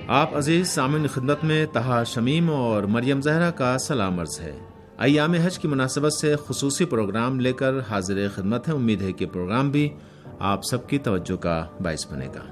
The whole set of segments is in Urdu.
آپ عزیز سامعین خدمت میں طہا شمیم اور مریم زہرا کا سلام عرض ہے۔ ایام حج کی مناسبت سے خصوصی پروگرام لے کر حاضر خدمت ہیں۔ امید ہے کہ پروگرام بھی آپ سب کی توجہ کا باعث بنے گا۔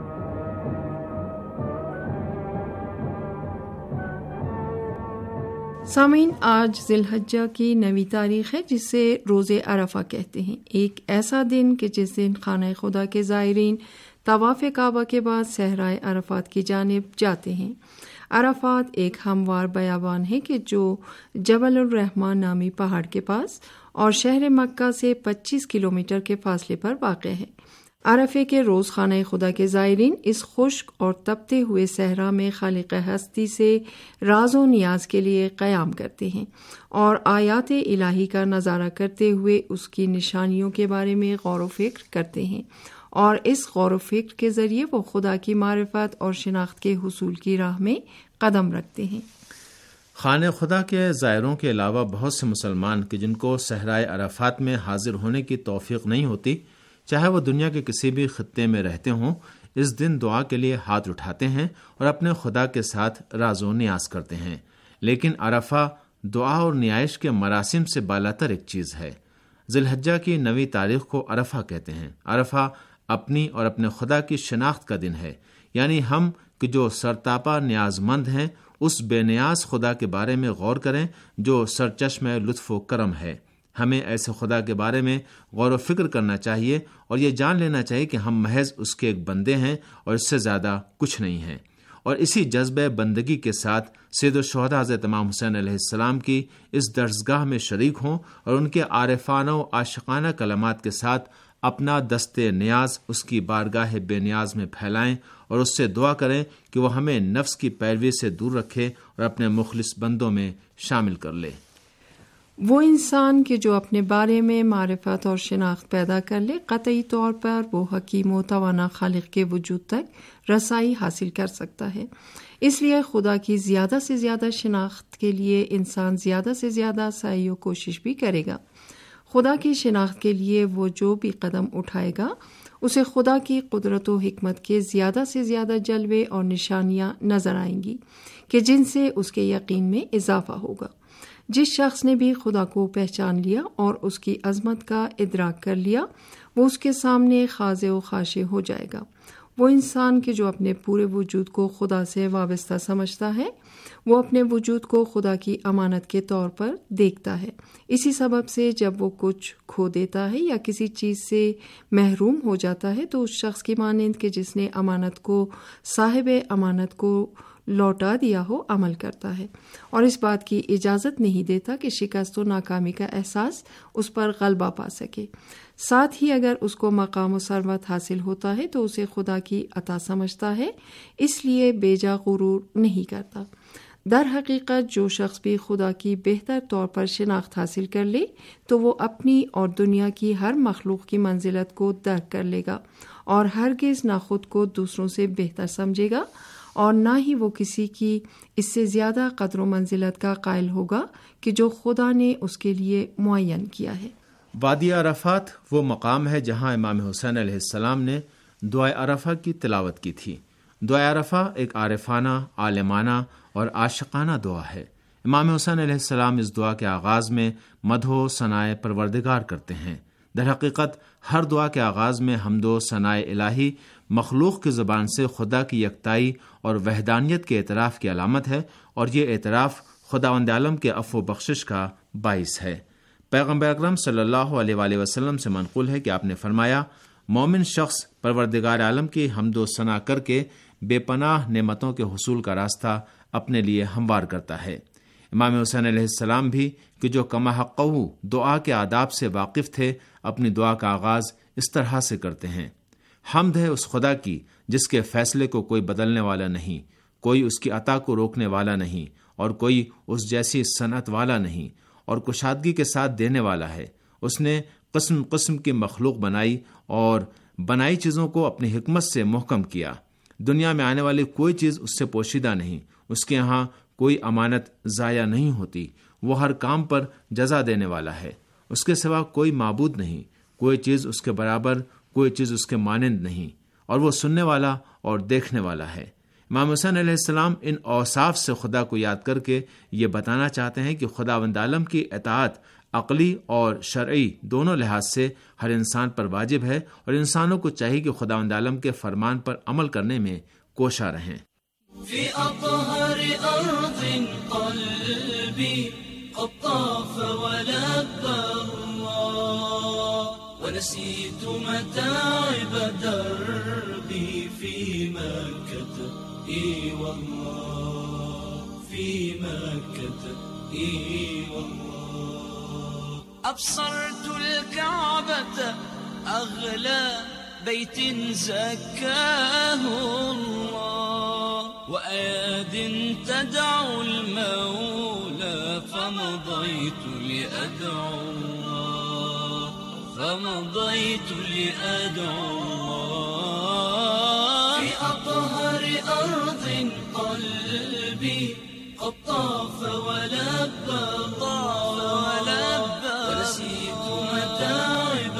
سامعین، آج ذی الحجہ کی 9 تاریخ ہے، جسے روز عرفہ کہتے ہیں۔ ایک ایسا دن کہ جس دن خانہ خدا کے زائرین طواف کعبہ کے بعد صحرائے عرفات کی جانب جاتے ہیں۔ عرفات ایک ہموار بیابان ہے کہ جو جبل الرحمن نامی پہاڑ کے پاس اور شہر مکہ سے 25 کلومیٹر کے فاصلے پر واقع ہے۔ عرفے کے روز خانہ خدا کے زائرین اس خشک اور تپتے ہوئے صحرا میں خالق ہستی سے راز و نیاز کے لیے قیام کرتے ہیں اور آیات الہی کا نظارہ کرتے ہوئے اس کی نشانیوں کے بارے میں غور و فکر کرتے ہیں، اور اس غور و فکر کے ذریعے وہ خدا کی معرفت اور شناخت کے حصول کی راہ میں قدم رکھتے ہیں۔ خانہ خدا کے زائروں کے علاوہ بہت سے مسلمان کہ جن کو صحرائے عرفات میں حاضر ہونے کی توفیق نہیں ہوتی، چاہے وہ دنیا کے کسی بھی خطے میں رہتے ہوں، اس دن دعا کے لیے ہاتھ اٹھاتے ہیں اور اپنے خدا کے ساتھ راز و نیاز کرتے ہیں۔ لیکن عرفہ دعا اور نیائش کے مراسم سے بالاتر ایک چیز ہے۔ ذی الحجہ کی 9 تاریخ کو عرفہ کہتے ہیں۔ عرفہ اپنی اور اپنے خدا کی شناخت کا دن ہے، یعنی ہم کہ جو سرتاپا نیاز مند ہیں اس بے نیاز خدا کے بارے میں غور کریں جو سرچشمہ لطف و کرم ہے۔ ہمیں ایسے خدا کے بارے میں غور و فکر کرنا چاہیے اور یہ جان لینا چاہیے کہ ہم محض اس کے ایک بندے ہیں اور اس سے زیادہ کچھ نہیں ہیں، اور اسی جذبہ بندگی کے ساتھ سید الشہداء حضرت امام حسین علیہ السلام کی اس درسگاہ میں شریک ہوں اور ان کے عارفانہ و عاشقانہ کلمات کے ساتھ اپنا دست نیاز اس کی بارگاہ بے نیاز میں پھیلائیں اور اس سے دعا کریں کہ وہ ہمیں نفس کی پیروی سے دور رکھے اور اپنے مخلص بندوں میں شامل کر لے۔ وہ انسان کہ جو اپنے بارے میں معرفت اور شناخت پیدا کر لے، قطعی طور پر وہ حکیم و توانا خالق کے وجود تک رسائی حاصل کر سکتا ہے۔ اس لیے خدا کی زیادہ سے زیادہ شناخت کے لیے انسان زیادہ سے زیادہ سعی و کوشش بھی کرے گا۔ خدا کی شناخت کے لیے وہ جو بھی قدم اٹھائے گا، اسے خدا کی قدرت و حکمت کے زیادہ سے زیادہ جلوے اور نشانیاں نظر آئیں گی کہ جن سے اس کے یقین میں اضافہ ہوگا۔ جس شخص نے بھی خدا کو پہچان لیا اور اس کی عظمت کا ادراک کر لیا، وہ اس کے سامنے خاضع و خاشع ہو جائے گا۔ وہ انسان کہ جو اپنے پورے وجود کو خدا سے وابستہ سمجھتا ہے، وہ اپنے وجود کو خدا کی امانت کے طور پر دیکھتا ہے۔ اسی سبب سے جب وہ کچھ کھو دیتا ہے یا کسی چیز سے محروم ہو جاتا ہے تو اس شخص کی مانند کہ جس نے امانت کو صاحب امانت کو لوٹا دیا ہو عمل کرتا ہے، اور اس بات کی اجازت نہیں دیتا کہ شکست و ناکامی کا احساس اس پر غلبہ پا سکے۔ ساتھ ہی اگر اس کو مقام و ثروت حاصل ہوتا ہے تو اسے خدا کی عطا سمجھتا ہے، اس لیے بے جا غرور نہیں کرتا۔ در حقیقت جو شخص بھی خدا کی بہتر طور پر شناخت حاصل کر لے تو وہ اپنی اور دنیا کی ہر مخلوق کی منزلت کو درک کر لے گا اور ہرگز نہ خود کو دوسروں سے بہتر سمجھے گا اور نہ ہی وہ کسی کی اس سے زیادہ قدر و منزلت کا قائل ہوگا کہ جو خدا نے اس کے لیے معین کیا ہے۔ وادی عرفات وہ مقام ہے جہاں امام حسین علیہ السلام نے دعائے عرفہ کی تلاوت کی تھی۔ دعائے عرفہ ایک عارفانہ، عالمانہ اور عاشقانہ دعا ہے۔ امام حسین علیہ السلام اس دعا کے آغاز میں مدح و ثنائے پروردگار کرتے ہیں۔ در حقیقت ہر دعا کے آغاز میں حمد و ثنائے الہی مخلوق کی زبان سے خدا کی یکتائی اور وحدانیت کے اعتراف کی علامت ہے، اور یہ اعتراف خداوند عالم کے عفو و بخشش کا باعث ہے۔ پیغمبر اکرم صلی اللہ علیہ وآلہ وسلم سے منقول ہے کہ آپ نے فرمایا، مومن شخص پروردگار عالم کی حمد و ثنا کر کے بے پناہ نعمتوں کے حصول کا راستہ اپنے لیے ہموار کرتا ہے۔ امام حسین علیہ السلام بھی کہ جو کما حقہ دعا کے آداب سے واقف تھے، اپنی دعا کا آغاز اس طرح سے کرتے ہیں: حمد ہے اس خدا کی جس کے فیصلے کو کوئی بدلنے والا نہیں، کوئی اس کی عطا کو روکنے والا نہیں، اور کوئی اس جیسی صنعت والا نہیں، اور کشادگی کے ساتھ دینے والا ہے۔ اس نے قسم قسم کی مخلوق بنائی اور بنائی چیزوں کو اپنی حکمت سے محکم کیا۔ دنیا میں آنے والی کوئی چیز اس سے پوشیدہ نہیں، اس کے ہاں کوئی امانت ضائع نہیں ہوتی۔ وہ ہر کام پر جزا دینے والا ہے۔ اس کے سوا کوئی معبود نہیں، کوئی چیز اس کے برابر، کوئی چیز اس کے مانند نہیں، اور وہ سننے والا اور دیکھنے والا ہے۔ امام حسین علیہ السلام ان اوصاف سے خدا کو یاد کر کے یہ بتانا چاہتے ہیں کہ خداوند عالم کی اطاعت عقلی اور شرعی دونوں لحاظ سے ہر انسان پر واجب ہے، اور انسانوں کو چاہیے کہ خداوند عالم کے فرمان پر عمل کرنے میں کوشاں رہیں۔ في أطهر أرض قلبي قد طاف ولبى الله ونسيت متاعب دربي في مكة والله في مكة والله أبصرت الكعبة أغلى بيت زكاه الله وأياد تدعو المولى فمضيت لأدعو الله فمضيت لأدعو الله في أطهر أرض قلبي قد طاف ولبى ونسيت متاعب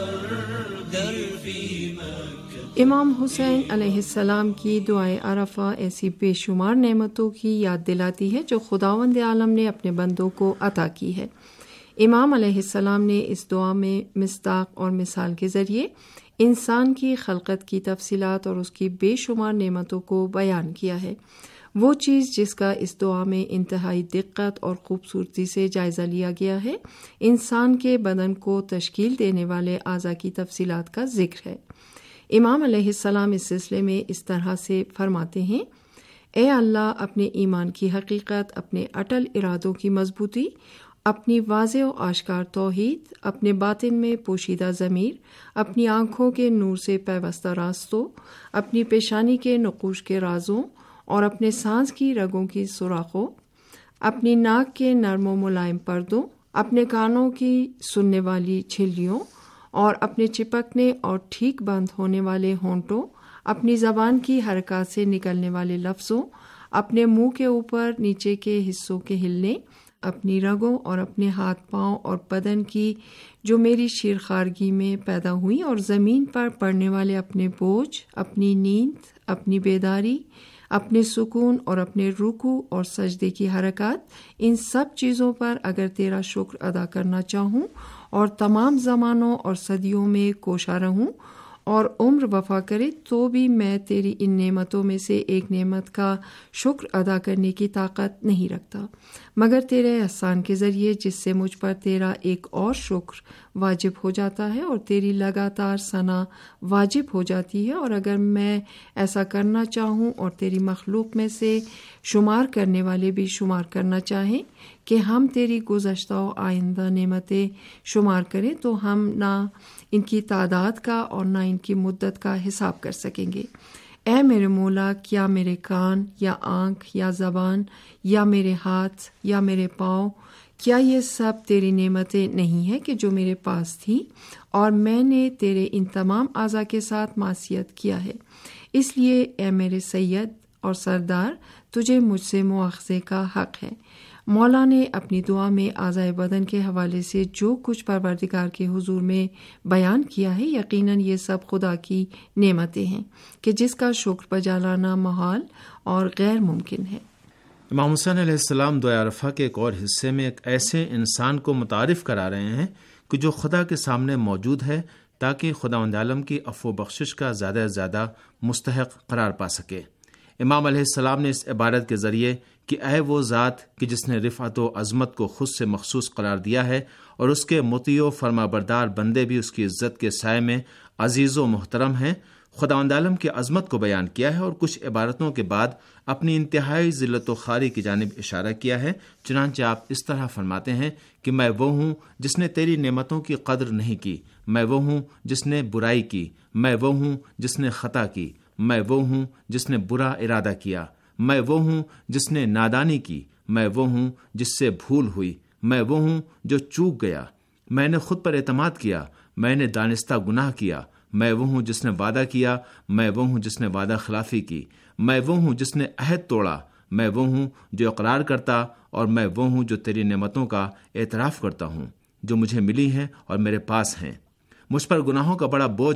دربي مكة۔ امام حسین علیہ السلام کی دعائے عرفہ ایسی بے شمار نعمتوں کی یاد دلاتی ہے جو خداوند عالم نے اپنے بندوں کو عطا کی ہے۔ امام علیہ السلام نے اس دعا میں مصداق اور مثال کے ذریعے انسان کی خلقت کی تفصیلات اور اس کی بے شمار نعمتوں کو بیان کیا ہے۔ وہ چیز جس کا اس دعا میں انتہائی دقت اور خوبصورتی سے جائزہ لیا گیا ہے، انسان کے بدن کو تشکیل دینے والے اعضاء کی تفصیلات کا ذکر ہے۔ امام علیہ السلام اس سلسلے میں اس طرح سے فرماتے ہیں: اے اللہ، اپنے ایمان کی حقیقت، اپنے اٹل ارادوں کی مضبوطی، اپنی واضح و آشکار توحید، اپنے باطن میں پوشیدہ ضمیر، اپنی آنکھوں کے نور سے پیوستہ راستوں، اپنی پیشانی کے نقوش کے رازوں اور اپنے سانس کی رگوں کی سوراخوں، اپنی ناک کے نرم و ملائم پردوں، اپنے کانوں کی سننے والی چھلیوں اور اپنے چپکنے اور ٹھیک بند ہونے والے ہونٹوں، اپنی زبان کی حرکات سے نکلنے والے لفظوں، اپنے منہ کے اوپر نیچے کے حصوں کے ہلنے، اپنی رگوں اور اپنے ہاتھ پاؤں اور بدن کی جو میری شیرخوارگی میں پیدا ہوئی، اور زمین پر پڑنے والے اپنے بوجھ، اپنی نیند، اپنی بیداری، اپنے سکون اور اپنے رکوع اور سجدے کی حرکات، ان سب چیزوں پر اگر تیرا شکر ادا کرنا چاہوں اور تمام زمانوں اور صدیوں میں کوشاں رہوں اور عمر وفا کرے تو بھی میں تیری ان نعمتوں میں سے ایک نعمت کا شکر ادا کرنے کی طاقت نہیں رکھتا، مگر تیرے احسان کے ذریعے جس سے مجھ پر تیرا ایک اور شکر واجب ہو جاتا ہے اور تیری لگاتار ثنا واجب ہو جاتی ہے۔ اور اگر میں ایسا کرنا چاہوں اور تیری مخلوق میں سے شمار کرنے والے بھی شمار کرنا چاہیں کہ ہم تیری گزشتہ و آئندہ نعمتیں شمار کریں تو ہم نہ ان کی تعداد کا اور نہ ان کی مدت کا حساب کر سکیں گے۔ اے میرے مولا، کیا میرے کان یا آنکھ یا زبان یا میرے ہاتھ یا میرے پاؤں، کیا یہ سب تیری نعمتیں نہیں ہیں کہ جو میرے پاس تھی اور میں نے تیرے ان تمام اعضاء کے ساتھ معصیت کیا ہے؟ اس لیے اے میرے سید اور سردار، تجھے مجھ سے مواخذے کا حق ہے۔ مولا نے اپنی دعا میں اعضائے بدن کے حوالے سے جو کچھ پروردگار کے حضور میں بیان کیا ہے، یقیناً یہ سب خدا کی نعمتیں ہیں کہ جس کا شکر بجا لانا محال اور غیر ممکن ہے۔ امام حسین علیہ السلام دعائے عرفہ کے ایک اور حصے میں ایک ایسے انسان کو متعارف کرا رہے ہیں کہ جو خدا کے سامنے موجود ہے، تاکہ خداوند عالم کی عفو و بخشش کا زیادہ سے زیادہ مستحق قرار پا سکے۔ امام علیہ السلام نے اس عبارت کے ذریعے کہ اے وہ ذات کہ جس نے رفعت و عظمت کو خود سے مخصوص قرار دیا ہے اور اس کے مطیع و فرما بردار بندے بھی اس کی عزت کے سائے میں عزیز و محترم ہیں، خداوند عالم کی عظمت کو بیان کیا ہے اور کچھ عبارتوں کے بعد اپنی انتہائی ذلت و خواری کی جانب اشارہ کیا ہے۔ چنانچہ آپ اس طرح فرماتے ہیں کہ میں وہ ہوں جس نے تیری نعمتوں کی قدر نہیں کی، میں وہ ہوں جس نے برائی کی، میں وہ ہوں جس نے خطا کی، میں وہ ہوں جس نے برا ارادہ کیا، میں وہ ہوں جس نے نادانی کی، میں وہ ہوں جس سے بھول ہوئی، میں وہ ہوں جو چوک گیا، میں نے خود پر اعتماد کیا، میں نے دانستہ گناہ کیا، میں وہ ہوں جس نے وعدہ کیا، میں وہ ہوں جس نے وعدہ خلافی کی، میں وہ ہوں جس نے عہد توڑا، میں وہ ہوں جو اقرار کرتا، اور میں وہ ہوں جو تیری نعمتوں کا اعتراف کرتا ہوں جو مجھے ملی ہیں اور میرے پاس ہیں۔ مجھ پر گناہوں کا بڑا بوجھ ہے،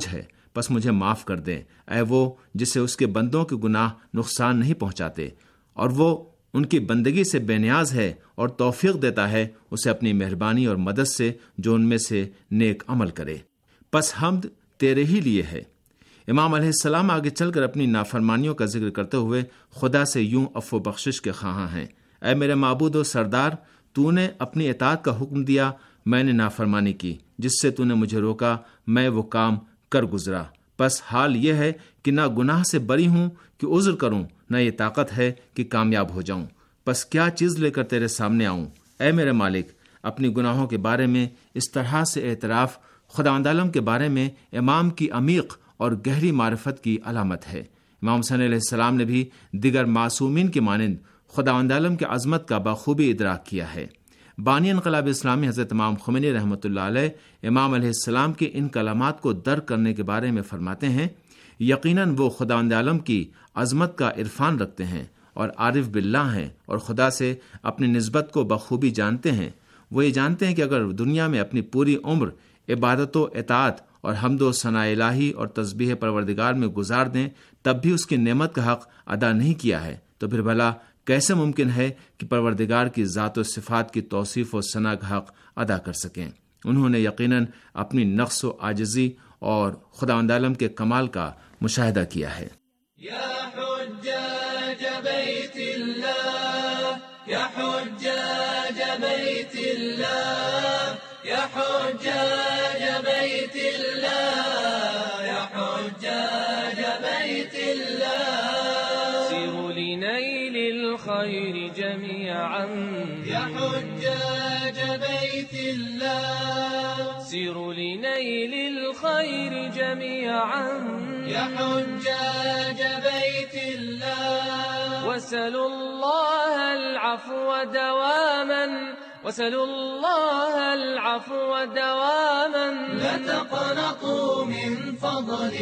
بس مجھے معاف کر دیں، اے وہ جسے اس کے بندوں کے گناہ نقصان نہیں پہنچاتے، اور وہ ان کی بندگی سے بے نیاز ہے اور توفیق دیتا ہے اسے اپنی مہربانی اور مدد سے جو ان میں سے نیک عمل کرے۔ پس حمد تیرے ہی لیے ہے۔ امام علیہ السلام آگے چل کر اپنی نافرمانیوں کا ذکر کرتے ہوئے خدا سے یوں عفو بخشش کے خواہاں ہیں، اے میرے معبود و سردار، تو نے اپنی اطاعت کا حکم دیا، میں نے نافرمانی کی، جس سے تو نے مجھے روکا، میں وہ کام کر گزرا۔ بس حال یہ ہے کہ نہ گناہ سے بری ہوں کہ عذر کروں، نہ یہ طاقت ہے کہ کامیاب ہو جاؤں۔ بس کیا چیز لے کر تیرے سامنے آؤں؟ اے میرے مالک، اپنی گناہوں کے بارے میں اس طرح سے اعتراف خداوند عالم کے بارے میں امام کی عمیق اور گہری معرفت کی علامت ہے۔ امام حسین علیہ السلام نے بھی دیگر معصومین کی مانند خداوند عالم کی عظمت کا بخوبی ادراک کیا ہے۔ بانی انقلاب اسلامی حضرت امام خمینی رحمۃ اللہ علیہ امام علیہ السلام کے ان کلمات کو درک کرنے کے بارے میں فرماتے ہیں، یقیناً وہ خداوند عالم کی عظمت کا عرفان رکھتے ہیں اور عارف باللہ ہیں اور خدا سے اپنی نسبت کو بخوبی جانتے ہیں۔ وہ یہ جانتے ہیں کہ اگر دنیا میں اپنی پوری عمر عبادت و اطاعت اور حمد و ثناء الہی اور تسبیح پروردگار میں گزار دیں تب بھی اس کی نعمت کا حق ادا نہیں کیا ہے، تو پھر بھلا کیسے ممکن ہے کہ پروردگار کی ذات و صفات کی توصیف و ثنا کا حق ادا کر سکیں؟ انہوں نے یقیناً اپنی نقص و عاجزی اور خداوند عالم کے کمال کا مشاہدہ کیا ہے۔ یا حجاج بیت اللہ، یا حجاج بیت اللہ، یا حجاج بیت اللہ، یا حجاج بیت اللہ، سیروا لنیل الخیر جمیعا، یا حجاج بیت اللہ، سیروا لنیل الخیر جمیعا، یا حجاج بیت اللہ، واسألوا اللہ العفو دواما، واسألوا اللہ العفو دواما، لا تقنطوا من فضل